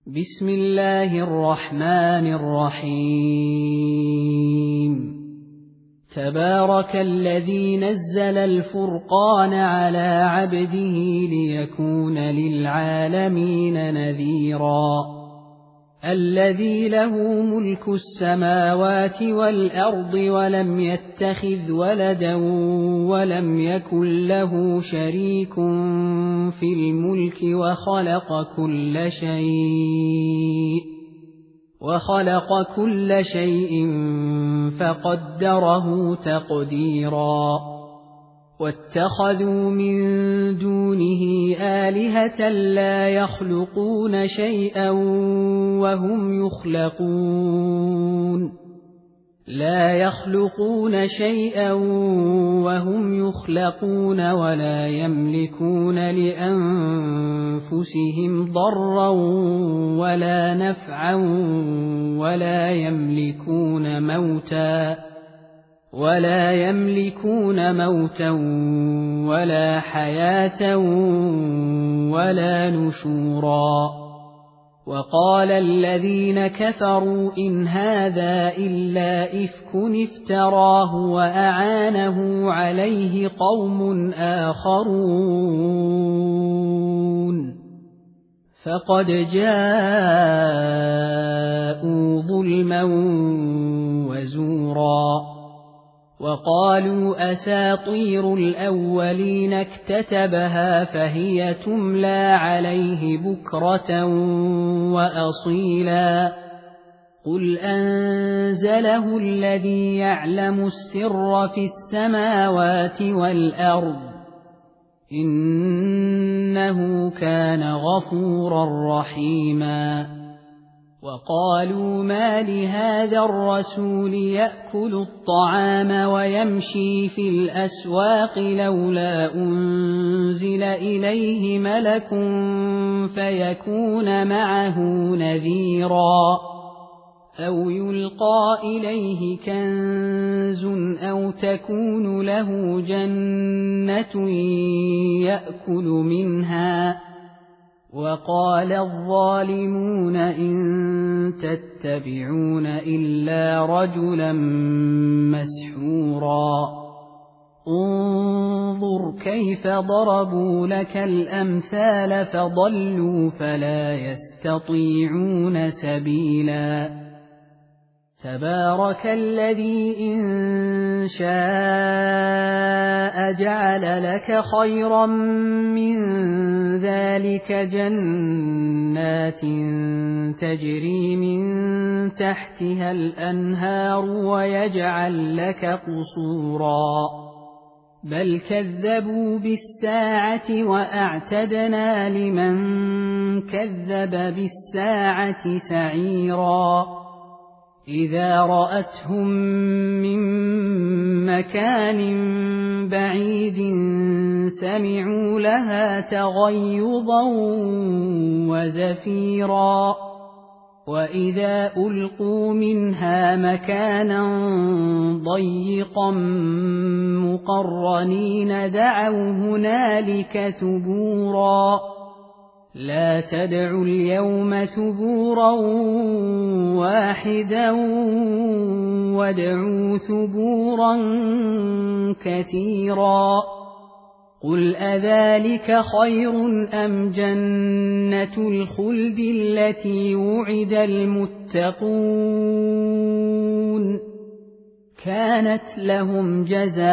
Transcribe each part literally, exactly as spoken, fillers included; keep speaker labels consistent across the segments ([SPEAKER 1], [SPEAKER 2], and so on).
[SPEAKER 1] بسم الله الرحمن الرحيم تبارك الذي نزل الفرقان على عبده ليكون للعالمين نذيرا الذي له ملك السماوات والأرض ولم يتخذ ولدا ولم يكن له شريك في الملك وخلق كل شيء وخلق كل شيء فقدره تقديرا واتخذوا من دونه آلهة لا يخلقون شيئا وهم يخلقون لا يخلقون شيئا وهم يخلقون ولا يملكون لأنفسهم ضرا ولا نفعا ولا يملكون موتا ولا يملكون موتا ولا حياة ولا نشورا وقال الذين كفروا إن هذا إلا إفك افتراه وأعانه عليه قوم آخرون فقد جاءوا ظلما وزورا وقالوا أساطير الأولين اكتتبها فهي تملى عليه بكرة وأصيلا قل أنزله الذي يعلم السر في السماوات والأرض إنه كان غفورا رحيما وقالوا ما لهذا الرسول يأكل الطعام ويمشي في الأسواق لولا أنزل إليه ملك فيكون معه نذيرا أو يلقى إليه كنز أو تكون له جنة يأكل منها وقال الظالمون إن تتبعون إلا رجلا مسحورا انظر كيف ضربوا لك الأمثال فضلوا فلا يستطيعون سبيلا تبارك الذي إن شاء جعل لك خيرا من ذلك جنات تجري من تحتها الأنهار ويجعل لك قصورا بل كذبوا بالساعة وأعتدنا لمن كذب بالساعة سعيرا إذا رأتهم من مكان بعيد سمعوا لها تغيظا وزفيرا وإذا ألقوا منها مكانا ضيقا مقرنين دعوا هنالك ثبورا لا تدعوا اليوم ثبورا واحدا وادعوا ثبورا كثيرا قل أذلك خير أم جنة الخلد التي وعد المتقون كانت لهم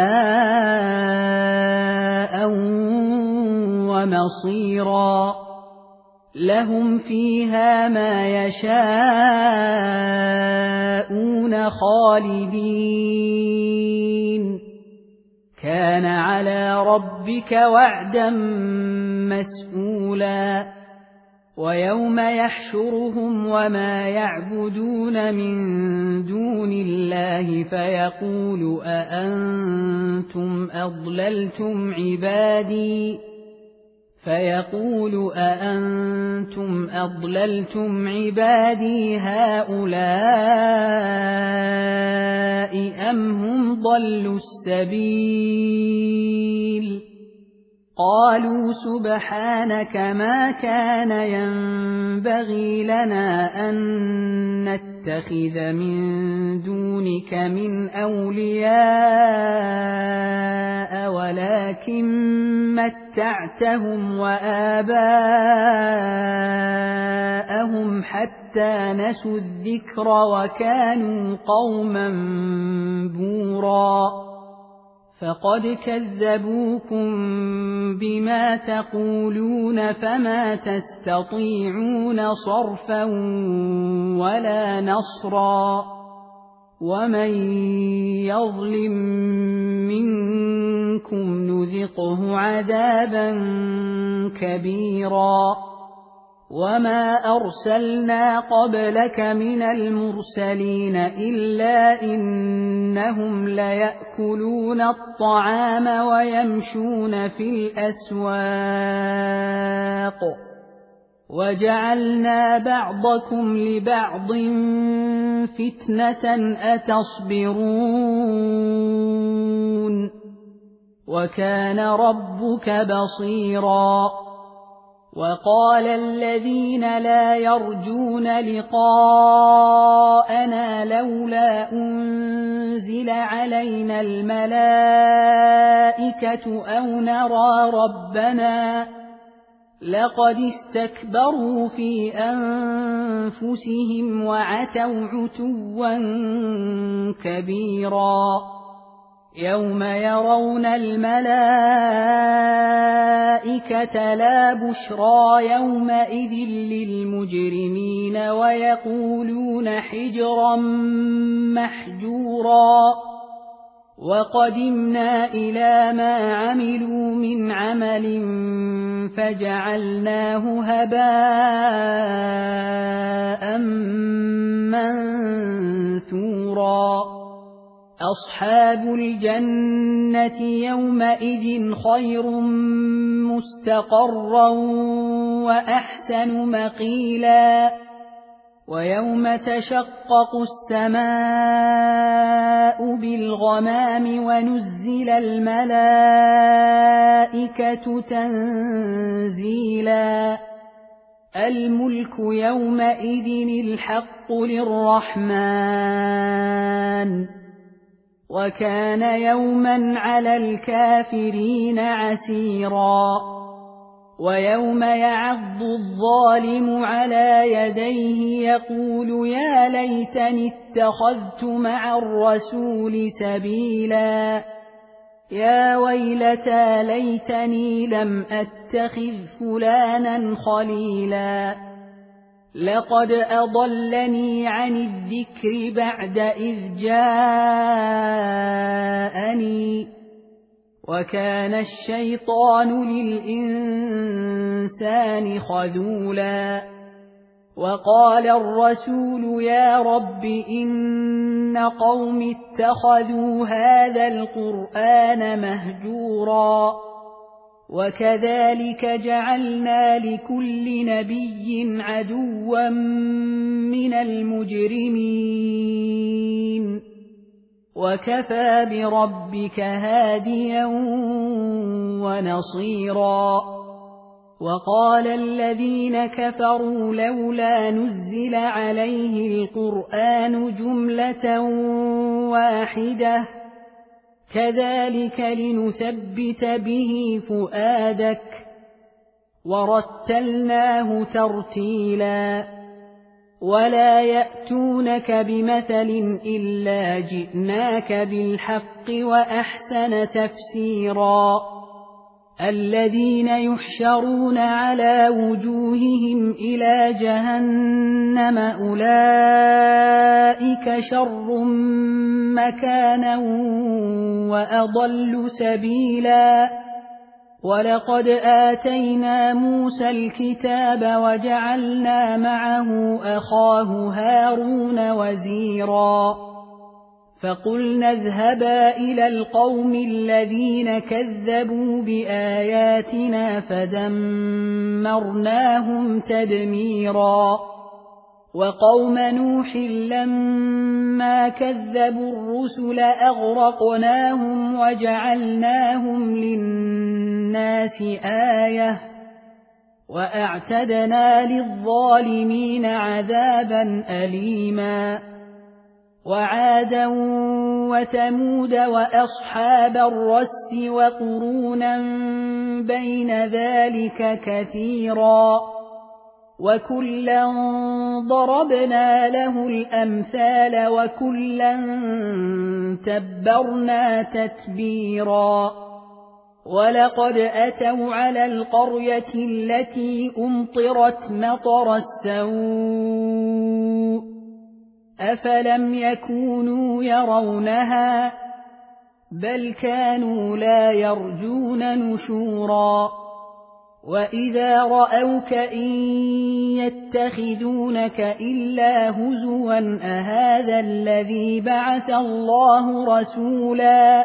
[SPEAKER 1] جزاء ومصيرا لهم فيها ما يشاءون خالدين كان على ربك وعدا مسئولا ويوم يحشرهم وما يعبدون من دون الله فيقول أأنتم أضللتم عبادي فيقول أأنتم أضللتم عبادي هؤلاء أم هم ضلوا السبيل قالوا سبحانك ما كان ينبغي لنا أن نتخذ من دونك من أولياء ولكن متعتهم وآباءهم حتى نسوا الذكر وكانوا قوما بورا فقد كذبوكم بما تقولون فما تستطيعون صرفا ولا نصرا ومن يظلم منكم نذقه عذابا كبيرا وما أرسلنا قبلك من المرسلين إلا إنهم ليأكلون الطعام ويمشون في الأسواق وجعلنا بعضكم لبعض فتنة أتصبرون وكان ربك بصيرا وقال الذين لا يرجون لقاءنا لولا أنزل علينا الملائكة أو نرى ربنا لقد استكبروا في أنفسهم وعتوا عتوا كبيرا يوم يرون الملائكة لا بشرى يومئذ للمجرمين ويقولون حجرا محجورا وقدمنا إلى ما عملوا من عمل فجعلناه هباء منثورا أصحاب الجنة يومئذ خير مستقرا وأحسن مقيلا ويوم تشقق السماء بالغمام ونزل الملائكة تنزيلا الملك يومئذ الحق للرحمن وكان يوما على الكافرين عسيرا ويوم يعض الظالم على يديه يقول يا ليتني اتخذت مع الرسول سبيلا يا ويلتى ليتني لم أتخذ فلانا خليلا لقد أضلني عن الذكر بعد إذ جاءني وكان الشيطان للإنسان خذولا وقال الرسول يا رب إن قوم اتخذوا هذا القرآن مهجورا وكذلك جعلنا لكل نبي عدوا من المجرمين وكفى بربك هاديا ونصيرا وقال الذين كفروا لولا نزل عليه القرآن جملة واحدة كذلك لنثبت به فؤادك ورتلناه ترتيلا ولا يأتونك بمثل إلا جئناك بالحق وأحسن تفسيرا الذين يحشرون على وجوههم إلى جهنم أولئك شر مكانا وأضل سبيلا ولقد آتينا موسى الكتاب وجعلنا معه أخاه هارون وزيرا فقلنا اذهبا إلى القوم الذين كذبوا بآياتنا فدمرناهم تدميرا وقوم نوح لما كذبوا الرسل أغرقناهم وجعلناهم للناس آية وأعتدنا للظالمين عذابا أليما وعادا وثمود وأصحاب الرس وقرونا بين ذلك كثيرا وكلا ضربنا له الأمثال وكلا تبرنا تتبيرا ولقد أتوا على القرية التي أمطرت مطر السوء أفلم يكونوا يرونها بل كانوا لا يرجون نشورا وإذا رأوك إن يتخذونك إلا هزوا أهذا الذي بعث الله رسولا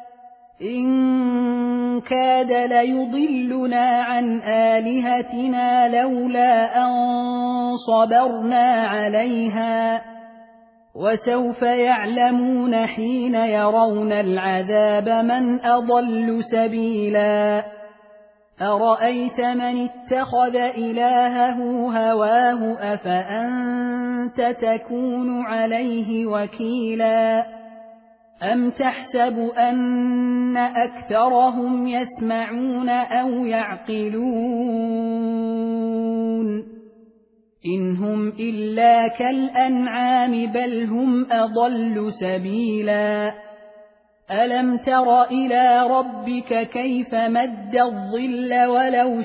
[SPEAKER 1] إن كاد ليضلنا عن آلهتنا لولا أن صبرنا عليها وسوف يعلمون حين يرون العذاب من أضل سبيلا أرأيت من اتخذ إلهه هواه أفأنت تكون عليه وكيلا أم تحسب أن أكثرهم يسمعون أو يعقلون إن هم إلا كالأنعام بل هم أضل سبيلا ألم تر إلى ربك كيف مد الظل ولو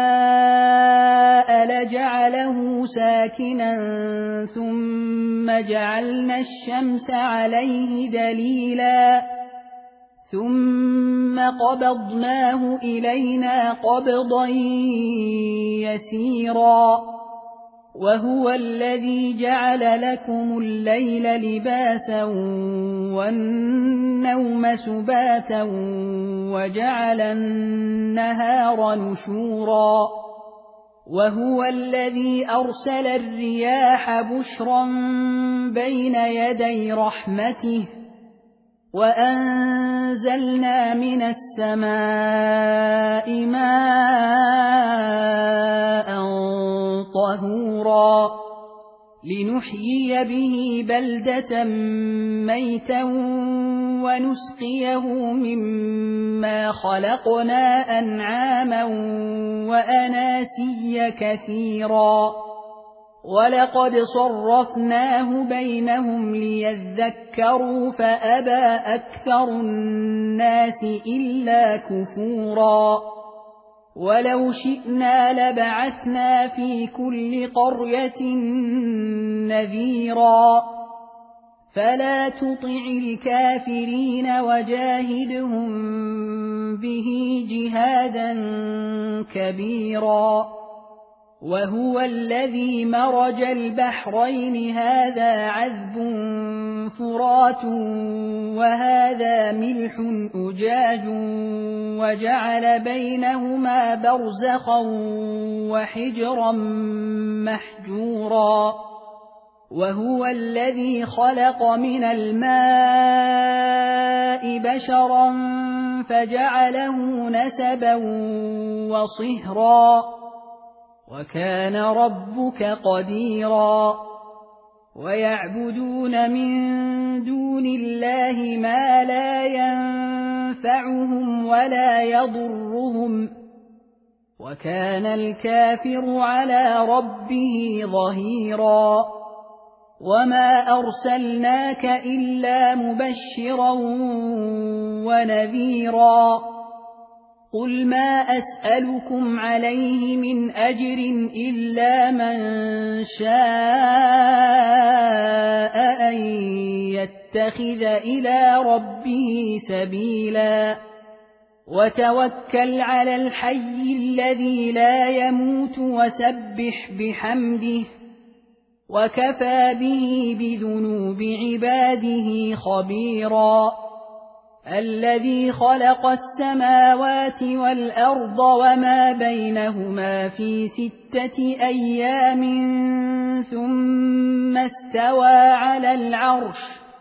[SPEAKER 1] شاء لجعله ساكنا ثم جعلنا الشمس عليه دليلا ثم قبضناه إلينا قبضا يسيرا وهو الذي جعل لكم الليل لباسا والنوم سباتا وجعل النهار نشورا وهو الذي أرسل الرياح بشرا بين يدي رحمته وأنزلنا من السماء ماء طهورا لنحيي به بلدة ميتا ونسقيه مما خلقنا أنعاما وأناسيا كثيرا ولقد صرفناه بينهم ليذكروا فأبى أكثر الناس إلا كفورا ولو شئنا لبعثنا في كل قرية نذيرا فلا تطع الكافرين وجاهدهم به جهادا كبيرا وهو الذي مرج البحرين هذا عذب فرات وهذا ملح أجاج وجعل بينهما برزخا وحجرا محجورا وهو الذي خلق من الماء بشرا فجعله نسبا وصهرا وكان ربك قديرا ويعبدون من دون الله ما لا ينفعهم ولا يضرهم وكان الكافر على ربه ظهيرا وما أرسلناك إلا مبشرا ونذيرا قل ما أسألكم عليه من أجر إلا من شاء أن يتخذ إلى ربه سبيلا وتوكل على الحي الذي لا يموت وسبح بحمده وكفى به بذنوب عباده خبيرا الذي خلق السماوات والأرض وما بينهما في ستة أيام ثم استوى على العرش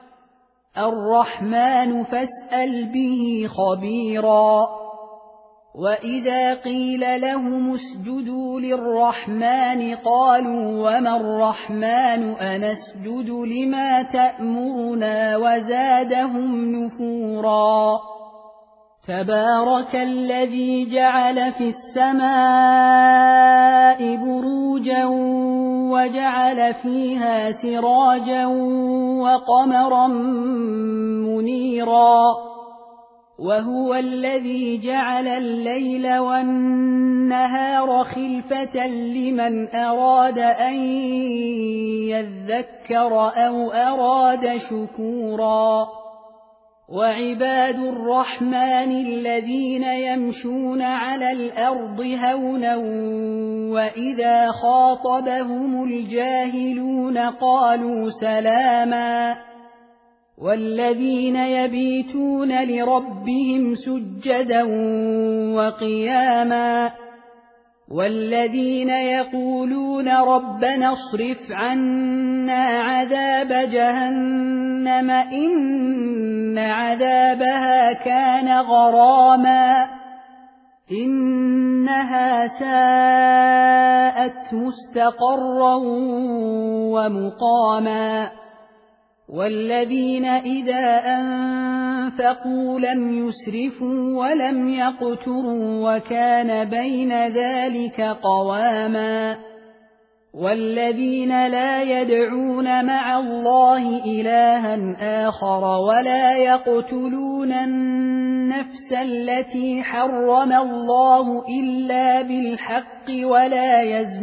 [SPEAKER 1] الرحمن فاسأل به خبيرا وإذا قيل لهم اسجدوا للرحمن قالوا وما الرحمن أنسجد لما تأمرنا وزادهم نفورا تبارك الذي جعل في السماء بروجا وجعل فيها سراجا وقمرا منيرا وهو الذي جعل الليل والنهار خلفة لمن أراد أن يذكر أو أراد شكورا وعباد الرحمن الذين يمشون على الأرض هونا وإذا خاطبهم الجاهلون قالوا سلاما والذين يبيتون لربهم سجدا وقياما والذين يقولون ربنا اصرف عنا عذاب جهنم إن عذابها كان غراما إنها ساءت مستقرا ومقاما والذين إذا أنفقوا لم يسرفوا ولم يقتروا وكان بين ذلك قواما والذين لا يدعون مع الله إلها آخر ولا يقتلون النفس التي حرم الله إلا بالحق ولا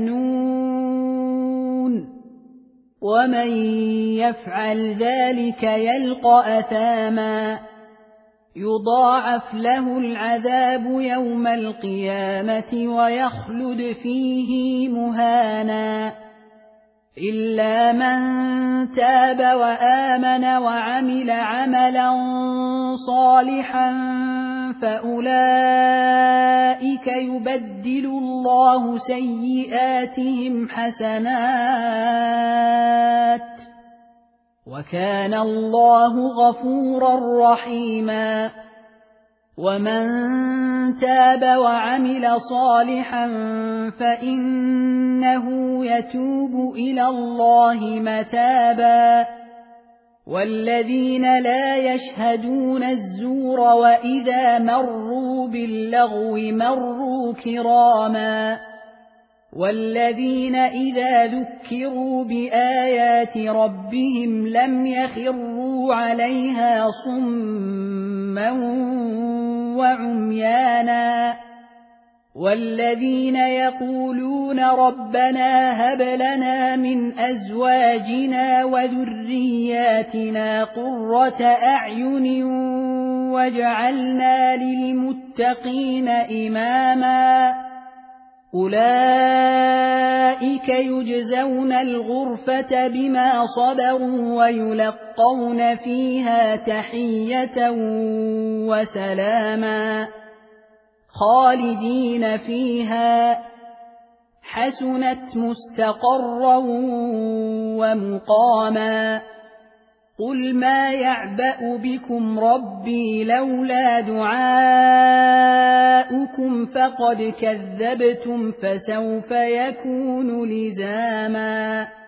[SPEAKER 1] يزنون ومن يفعل ذلك يلقى أثاما يضاعف له العذاب يوم القيامة ويخلد فيه مهانا إلا من تاب وآمن وعمل عملا صالحا فأولئك يبدل الله سيئاتهم حسنات وكان الله غفورا رحيما ومن تاب وعمل صالحا فإنه يتوب إلى الله متابا والذين لا يشهدون الزور وإذا مروا باللغو مروا كراما والذين إذا ذكروا بآيات ربهم لم يخروا عليها صما وعميانا والذين يقولون ربنا هب لنا من أزواجنا وذرياتنا قرة أعين واجعلنا للمتقين إماما أولئك يجزون الغرفة بما صبروا ويلقون فيها تحية وسلاما خالدين فيها حسنت مستقرا ومقاما قل ما يعبأ بكم ربي لولا دعاؤكم فقد كذبتم فسوف يكون لزاما